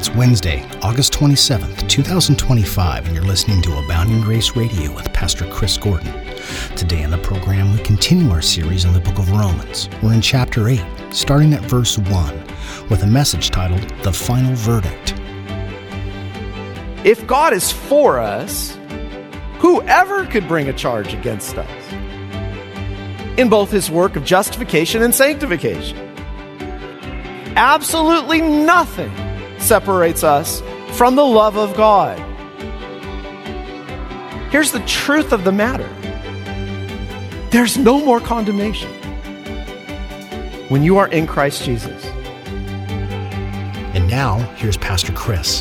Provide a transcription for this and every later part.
It's Wednesday, August 27th, 2025, and you're listening to Abounding Grace Radio with Pastor Chris Gordon. Today in the program, we continue our series in the book of Romans. We're in chapter 8, starting at verse 1, with a message titled, The Final Verdict. If God is for us, whoever could bring a charge against us? In both his work of justification and sanctification. Absolutely nothing separates us from the love of God. Here's the truth of the matter. There's no more condemnation when you are in Christ Jesus. And now, here's Pastor Chris.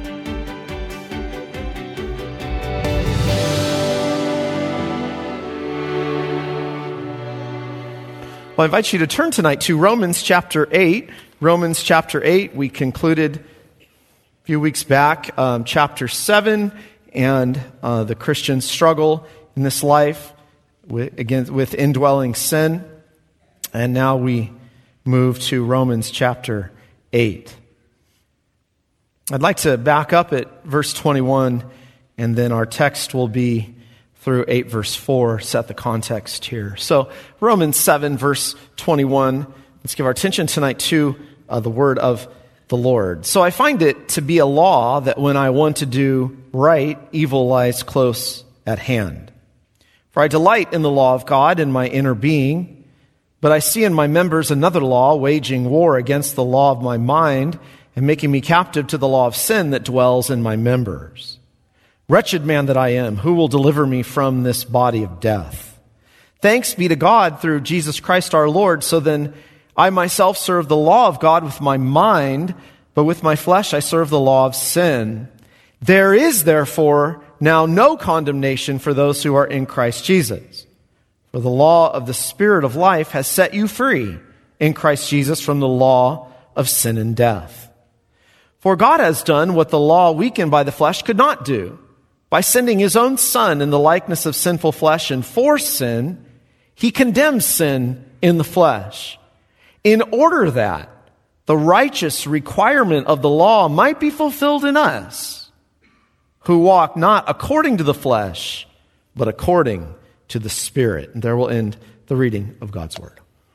Well, I invite you to turn tonight to Romans chapter 8. Romans chapter 8, we concluded a few weeks back, chapter 7, and the Christian struggle in this life with indwelling sin. And now we move to Romans chapter 8. I'd like to back up at verse 21, and then our text will be through 8 verse 4, set the context here. So Romans 7 verse 21, let's give our attention tonight to the word of the Lord. So I find it to be a law that when I want to do right, evil lies close at hand. For I delight in the law of God in my inner being, but I see in my members another law waging war against the law of my mind and making me captive to the law of sin that dwells in my members. Wretched man that I am, who will deliver me from this body of death? Thanks be to God through Jesus Christ our Lord. So then I myself serve the law of God with my mind, but with my flesh I serve the law of sin. There is therefore now no condemnation for those who are in Christ Jesus. For the law of the Spirit of life has set you free in Christ Jesus from the law of sin and death. For God has done what the law weakened by the flesh could not do. By sending his own Son in the likeness of sinful flesh and for sin, he condemns sin in the flesh, in order that the righteous requirement of the law might be fulfilled in us, who walk not according to the flesh, but according to the Spirit. And there will end the reading of God's Word.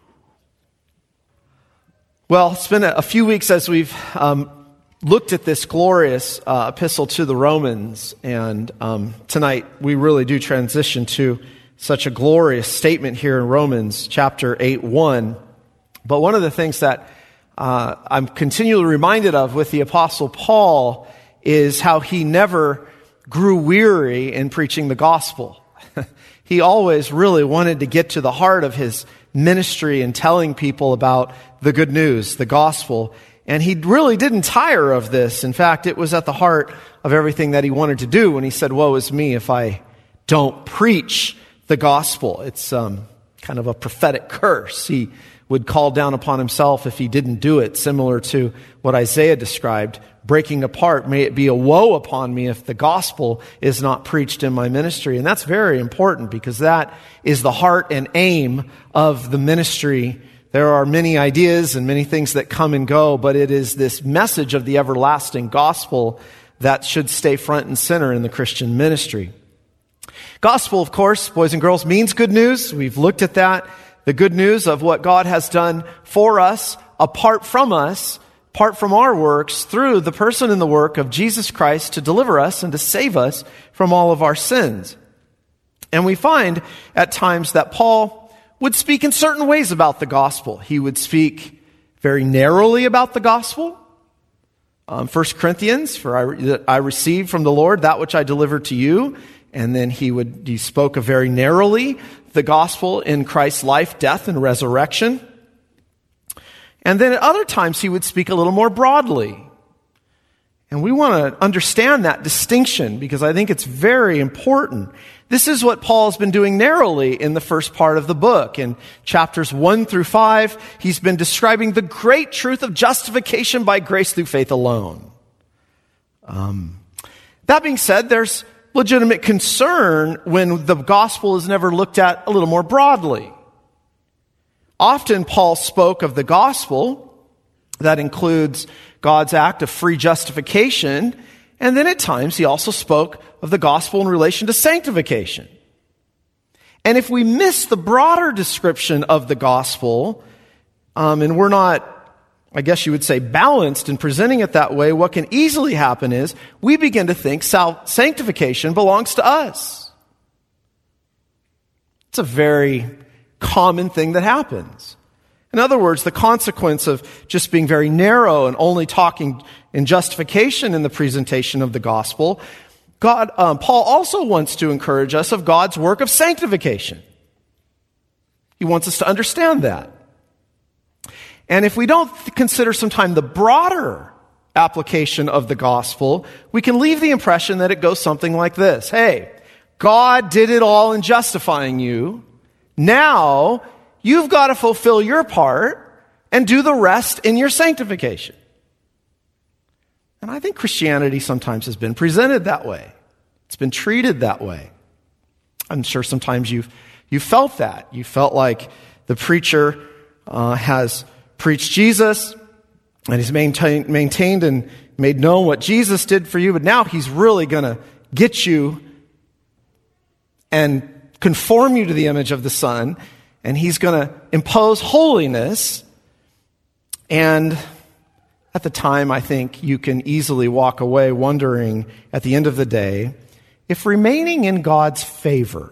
Well, it's been a few weeks as we've looked at this glorious epistle to the Romans, and tonight we really do transition to such a glorious statement here in Romans chapter 8:1. But one of the things that I'm continually reminded of with the Apostle Paul is how he never grew weary in preaching the gospel. He always really wanted to get to the heart of his ministry and telling people about the good news, the gospel. And he really didn't tire of this. In fact, it was at the heart of everything that he wanted to do when he said, woe is me if I don't preach the gospel. It's kind of a prophetic curse. He would call down upon himself if he didn't do it, similar to what Isaiah described, breaking apart. May it be a woe upon me if the gospel is not preached in my ministry. And that's very important because that is the heart and aim of the ministry. There are many ideas and many things that come and go, but it is this message of the everlasting gospel that should stay front and center in the Christian ministry. Gospel, of course, boys and girls, means good news. We've looked at that. The good news of what God has done for us, apart from our works, through the person and the work of Jesus Christ to deliver us and to save us from all of our sins. And we find at times that Paul would speak in certain ways about the gospel. He would speak very narrowly about the gospel. 1 Corinthians, for I received from the Lord that which I delivered to you. And then he spoke very narrowly the gospel in Christ's life, death, and resurrection. And then at other times he would speak a little more broadly. And we want to understand that distinction because I think it's very important. This is what Paul has been doing narrowly in the first part of the book. In chapters 1 through 5, he's been describing the great truth of justification by grace through faith alone. That being said, there's legitimate concern when the gospel is never looked at a little more broadly. Often Paul spoke of the gospel That includes God's act of free justification, and then at times he also spoke of the gospel in relation to sanctification. And if we miss the broader description of the gospel, and we're not, I guess you would say, balanced in presenting it that way, what can easily happen is we begin to think sanctification belongs to us. It's a very common thing that happens. In other words, the consequence of just being very narrow and only talking in justification in the presentation of the gospel, Paul also wants to encourage us of God's work of sanctification. He wants us to understand that. And if we don't consider sometime the broader application of the gospel, we can leave the impression that it goes something like this. Hey, God did it all in justifying you. Now, you've got to fulfill your part and do the rest in your sanctification. And I think Christianity sometimes has been presented that way. It's been treated that way. I'm sure sometimes you've felt that. You felt like the preacher has preached Jesus, and he's maintained and made known what Jesus did for you, but now he's really going to get you and conform you to the image of the Son, and he's going to impose holiness. And at the time, I think you can easily walk away wondering at the end of the day if remaining in God's favor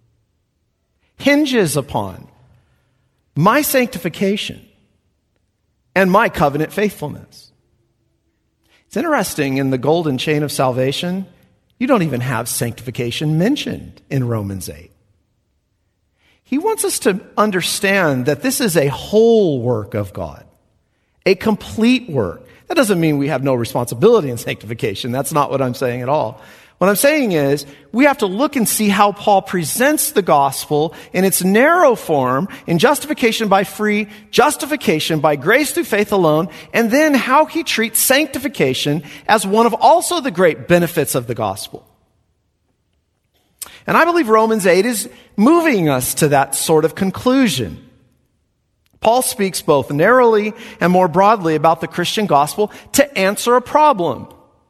hinges upon my sanctification and my covenant faithfulness. It's interesting, in the golden chain of salvation, you don't even have sanctification mentioned in Romans 8. He wants us to understand that this is a whole work of God, a complete work. That doesn't mean we have no responsibility in sanctification. That's not what I'm saying at all. What I'm saying is we have to look and see how Paul presents the gospel in its narrow form, in justification by free, justification by grace through faith alone, and then how he treats sanctification as one of also the great benefits of the gospel. And I believe Romans 8 is moving us to that sort of conclusion. Paul speaks both narrowly and more broadly about the Christian gospel to answer a problem.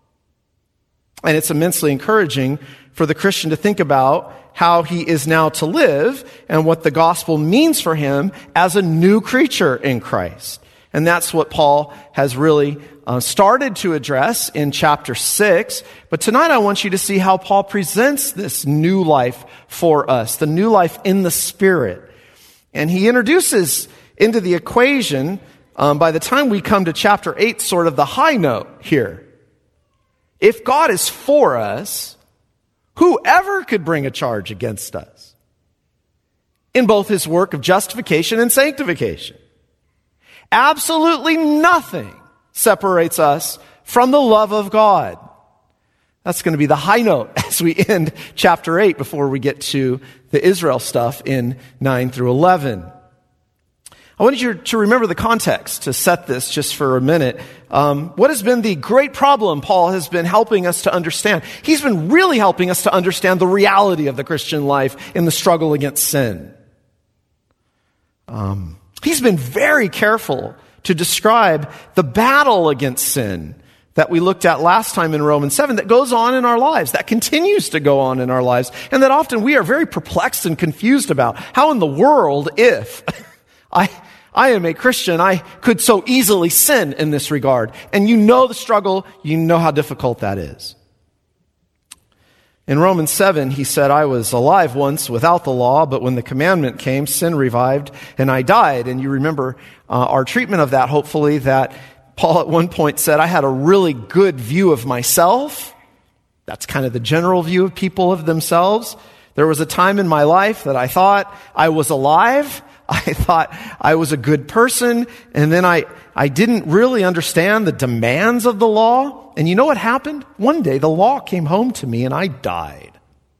And it's immensely encouraging for the Christian to think about how he is now to live and what the gospel means for him as a new creature in Christ. And that's what Paul has really started to address in chapter 6. But tonight I want you to see how Paul presents this new life for us, the new life in the Spirit. And he introduces into the equation, by the time we come to chapter 8, sort of the high note here. If God is for us, whoever could bring a charge against us? In both his work of justification and sanctification. Absolutely nothing separates us from the love of God. That's going to be the high note as we end chapter 8 before we get to the Israel stuff in 9 through 11. I want you to remember the context to set this just for a minute. What has been the great problem Paul has been helping us to understand? He's been really helping us to understand the reality of the Christian life in the struggle against sin. He's been very careful to describe the battle against sin that we looked at last time in Romans 7 that goes on in our lives, that continues to go on in our lives, and that often we are very perplexed and confused about. How in the world, if I am a Christian, I could so easily sin in this regard? And you know the struggle, you know how difficult that is. In Romans 7, he said, I was alive once without the law, but when the commandment came, sin revived, and I died. And you remember our treatment of that, hopefully, that Paul at one point said, I had a really good view of myself. That's kind of the general view of people of themselves. There was a time in my life that I thought I was alive. I thought I was a good person, and then I didn't really understand the demands of the law. And you know what happened? One day the law came home to me and I died.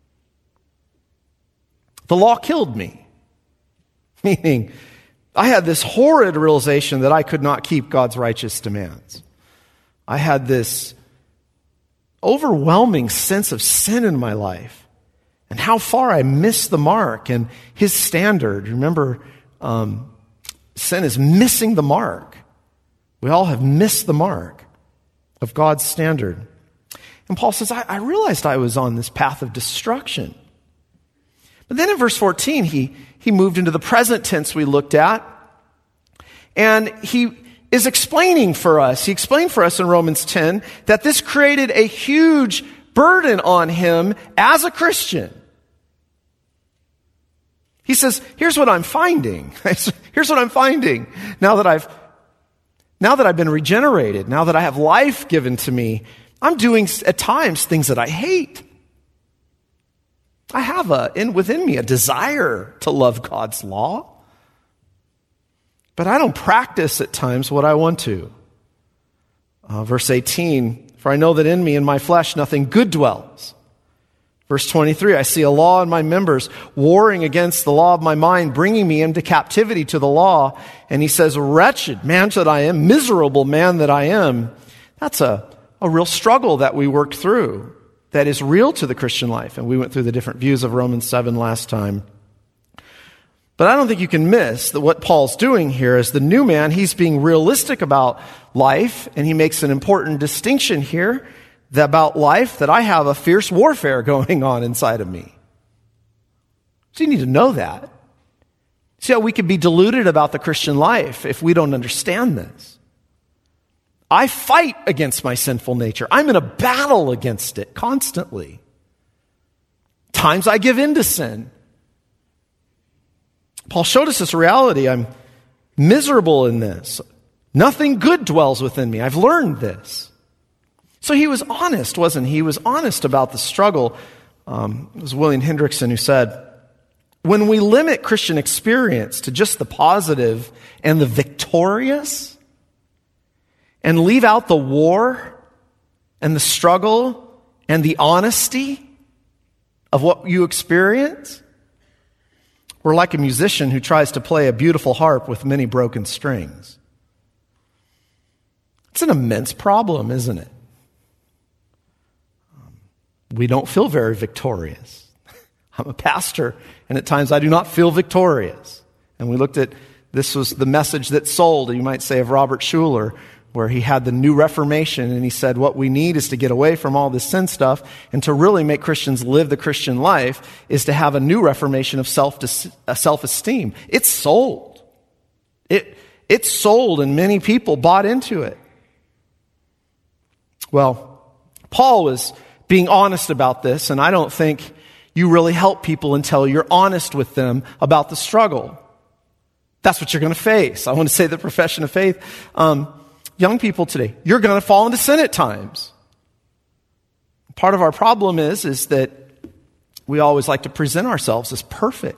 The law killed me. Meaning, I had this horrid realization that I could not keep God's righteous demands. I had this overwhelming sense of sin in my life and how far I missed the mark and his standard. Remember, sin is missing the mark. We all have missed the mark of God's standard. And Paul says, I realized I was on this path of destruction. But then in verse 14, he moved into the present tense we looked at, and he is explaining for us. He explained for us in Romans 10 that this created a huge burden on him as a Christian. He says, here's what I'm finding. Here's what I'm finding. Now that I've been regenerated, now that I have life given to me, I'm doing at times things that I hate. I have within me a desire to love God's law, but I don't practice at times what I want to. Verse 18, for I know that in me, in my flesh, nothing good dwells. Verse 23, I see a law in my members warring against the law of my mind, bringing me into captivity to the law. And he says, wretched man that I am, miserable man that I am. That's a real struggle that we worked through that is real to the Christian life. And we went through the different views of Romans 7 last time. But I don't think you can miss that what Paul's doing here is the new man, he's being realistic about life, and he makes an important distinction here about life, that I have a fierce warfare going on inside of me. So you need to know that. See how we could be deluded about the Christian life if we don't understand this. I fight against my sinful nature. I'm in a battle against it constantly. Times I give in to sin. Paul showed us this reality. I'm miserable in this. Nothing good dwells within me. I've learned this. So he was honest, wasn't he? He was honest about the struggle. It was William Hendrickson who said, when we limit Christian experience to just the positive and the victorious, and leave out the war and the struggle and the honesty of what you experience, we're like a musician who tries to play a beautiful harp with many broken strings. It's an immense problem, isn't it? We don't feel very victorious. I'm a pastor, and at times I do not feel victorious. And we looked at, this was the message that sold, you might say, of Robert Schuller, where he had the new Reformation, and he said what we need is to get away from all this sin stuff, and to really make Christians live the Christian life is to have a new Reformation of self-esteem. It's sold. It's sold, and many people bought into it. Well, Paul was being honest about this, and I don't think you really help people until you're honest with them about the struggle. That's what you're going to face. I want to say the profession of faith. Young people today, you're going to fall into sin at times. Part of our problem is that we always like to present ourselves as perfect.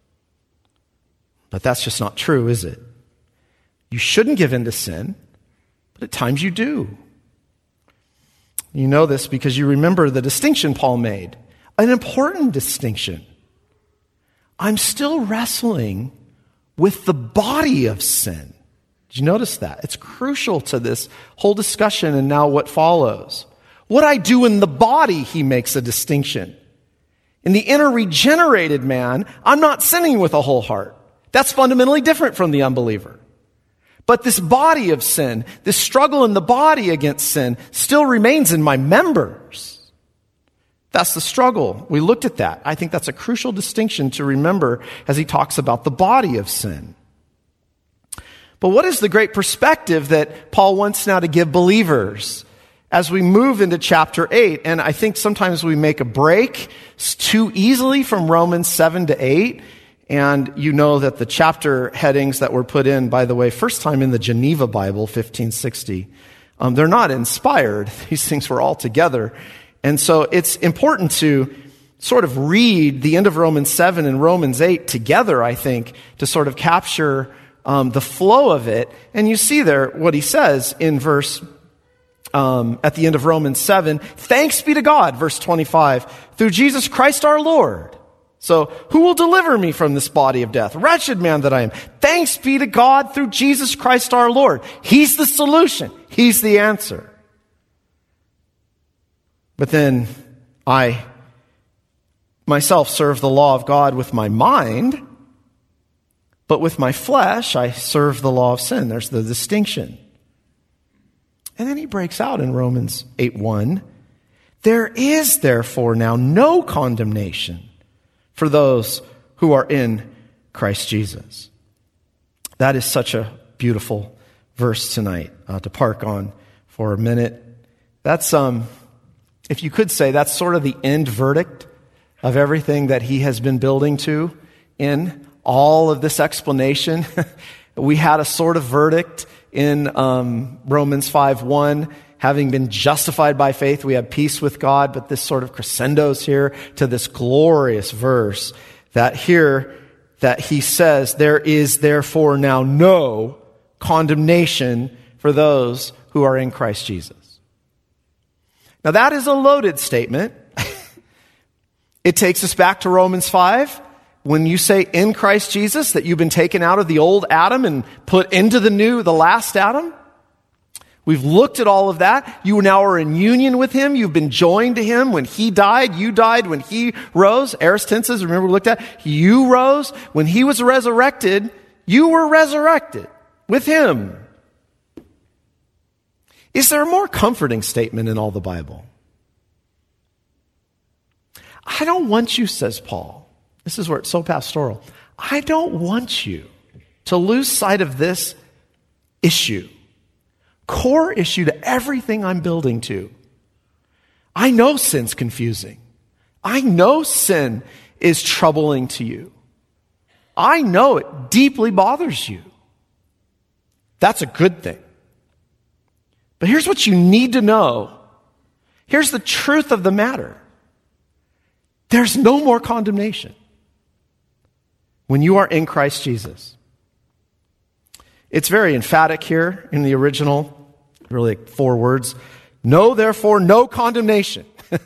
But that's just not true, is it? You shouldn't give in to sin, but at times you do. You know this because you remember the distinction Paul made. An important distinction. I'm still wrestling with the body of sin. Did you notice that? It's crucial to this whole discussion and now what follows. What I do in the body, he makes a distinction. In the inner regenerated man, I'm not sinning with a whole heart. That's fundamentally different from the unbeliever. But this body of sin, this struggle in the body against sin, still remains in my members. That's the struggle. We looked at that. I think that's a crucial distinction to remember as he talks about the body of sin. But what is the great perspective that Paul wants now to give believers as we move into chapter 8? And I think sometimes we make a break too easily from Romans 7 to 8. And you know that the chapter headings that were put in, by the way, first time in the Geneva Bible, 1560, they're not inspired. These things were all together. And so it's important to sort of read the end of Romans 7 and Romans 8 together, I think, to sort of capture the flow of it. And you see there what he says in verse, at the end of Romans 7, thanks be to God, verse 25, through Jesus Christ our Lord. So, who will deliver me from this body of death? Wretched man that I am. Thanks be to God through Jesus Christ our Lord. He's the solution. He's the answer. But then I myself serve the law of God with my mind, but with my flesh I serve the law of sin. There's the distinction. And then he breaks out in Romans 8:1. There is therefore now no condemnation for those who are in Christ Jesus. That is such a beautiful verse tonight to park on for a minute. That's, if you could say, that's sort of the end verdict of everything that he has been building to in all of this explanation. We had a sort of verdict in Romans 5:1. Having been justified by faith, we have peace with God, but this sort of crescendos here to this glorious verse that he says, there is therefore now no condemnation for those who are in Christ Jesus. Now that is a loaded statement. It takes us back to Romans 5. When you say in Christ Jesus, that you've been taken out of the old Adam and put into the last Adam. We've looked at all of that. You now are in union with him. You've been joined to him. When he died, you died. When he rose, aorist tenses, remember we looked at, you rose. When he was resurrected, you were resurrected with him. Is there a more comforting statement in all the Bible? I don't want you, says Paul. This is where it's so pastoral. I don't want you to lose sight of this issue. Core issue to everything I'm building to. I know sin's confusing. I know sin is troubling to you. I know it deeply bothers you. That's a good thing. But here's what you need to know. Here's the truth of the matter. There's no more condemnation when you are in Christ Jesus. It's very emphatic here in the original, really 4 words. No, therefore, no condemnation.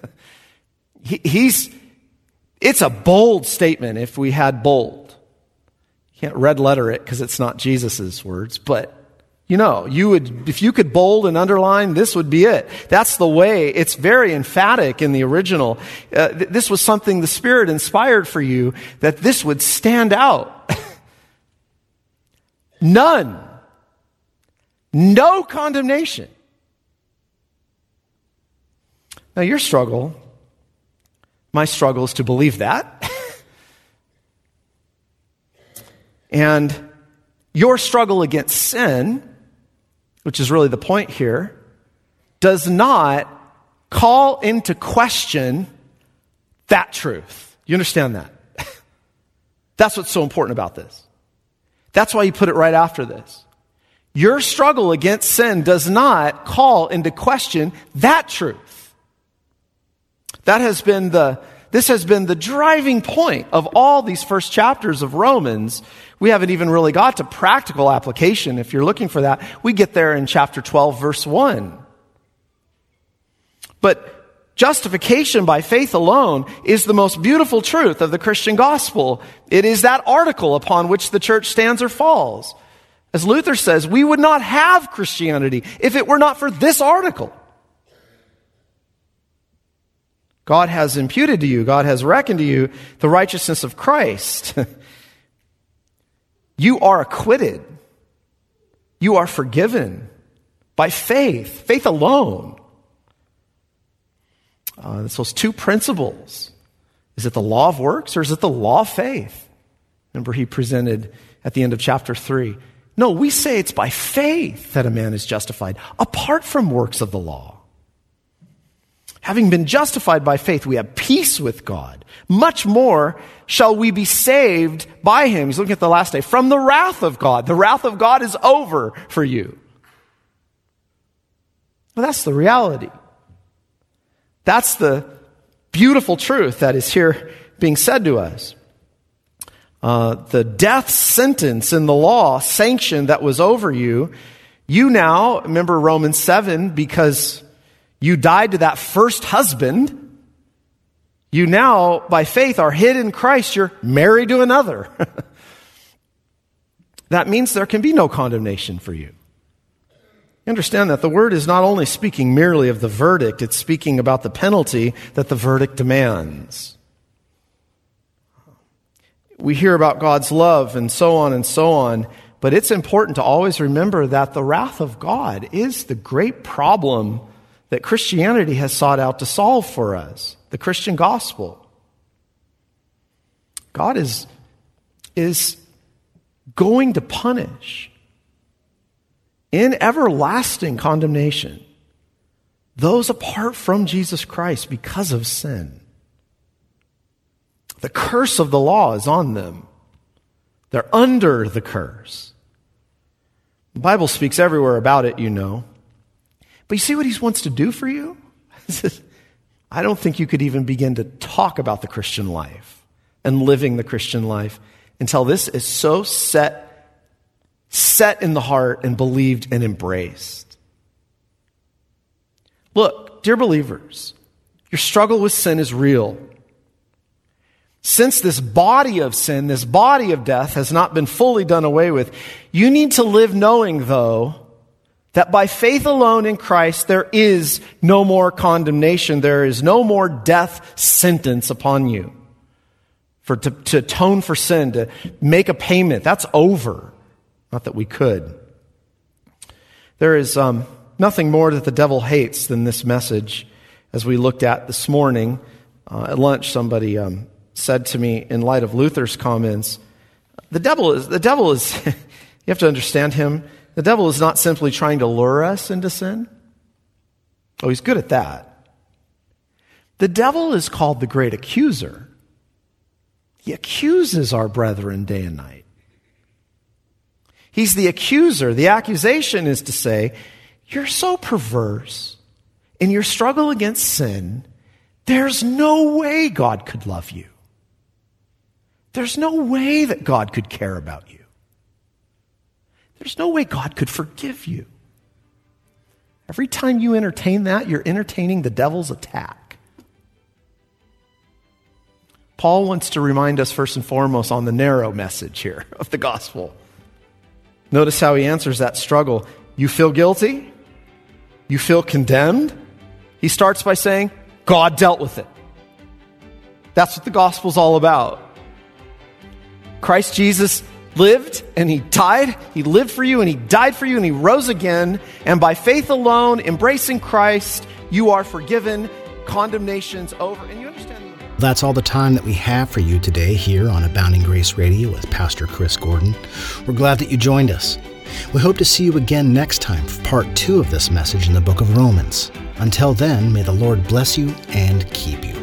It's a bold statement if we had bold. You can't red letter it because it's not Jesus's words, but if you could bold and underline, this would be it. That's the way. It's very emphatic in the original. This was something the Spirit inspired for you, that this would stand out. None. No condemnation. Now my struggle is to believe that. And your struggle against sin, which is really the point here, does not call into question that truth. You understand that? That's what's so important about this. That's why you put it right after this. Your struggle against sin does not call into question that truth. This has been the driving point of all these first chapters of Romans. We haven't even really got to practical application. If you're looking for that, we get there in chapter 12, verse 1. But justification by faith alone is the most beautiful truth of the Christian gospel. It is that article upon which the church stands or falls. As Luther says, we would not have Christianity if it were not for this article. God has imputed to you, God has reckoned to you the righteousness of Christ. You are acquitted. You are forgiven by faith alone. It's those 2 principles. Is it the law of works or is it the law of faith? Remember he presented at the end of chapter 3. No, we say it's by faith that a man is justified, apart from works of the law. Having been justified by faith, we have peace with God. Much more shall we be saved by him. He's looking at the last day. From the wrath of God. The wrath of God is over for you. Well, that's the reality. That's the beautiful truth that is here being said to us. The death sentence in the law sanction that was over you, you now, remember Romans 7, because you died to that first husband, you now, by faith, are hid in Christ. You're married to another. That means there can be no condemnation for you. You understand that the word is not only speaking merely of the verdict, it's speaking about the penalty that the verdict demands. We hear about God's love and so on, But it's important to always remember that the wrath of God is the great problem that Christianity has sought out to solve for us, the Christian gospel. God is going to punish in everlasting condemnation those apart from Jesus Christ because of sin. The curse of the law is on them. They're under the curse. The Bible speaks everywhere about it, you know. But you see what he wants to do for you? I don't think you could even begin to talk about the Christian life and living the Christian life until this is so set in the heart and believed and embraced. Look, dear believers, your struggle with sin is real. Since this body of sin, this body of death has not been fully done away with, you need to live knowing, though, that by faith alone in Christ, there is no more condemnation. There is no more death sentence upon you. To atone for sin, to make a payment, that's over. Not that we could. There is nothing more that the devil hates than this message. As we looked at this morning at lunch, somebody said to me, in light of Luther's comments, the devil is, you have to understand him, the devil is not simply trying to lure us into sin. Oh, he's good at that. The devil is called the great accuser. He accuses our brethren day and night. He's the accuser. The accusation is to say, you're so perverse in your struggle against sin, there's no way God could love you. There's no way that God could care about you. There's no way God could forgive you. Every time you entertain that, you're entertaining the devil's attack. Paul wants to remind us first and foremost on the narrow message here of the gospel. Notice how he answers that struggle. You feel guilty? You feel condemned? He starts by saying, God dealt with it. That's what the gospel's all about. Christ Jesus lived and he died. He lived for you and he died for you and he rose again. And by faith alone, embracing Christ, you are forgiven. Condemnation's over. And you understand? That's all the time that we have for you today here on Abounding Grace Radio with Pastor Chris Gordon. We're glad that you joined us. We hope to see you again next time for part 2 of this message in the book of Romans. Until then, may the Lord bless you and keep you.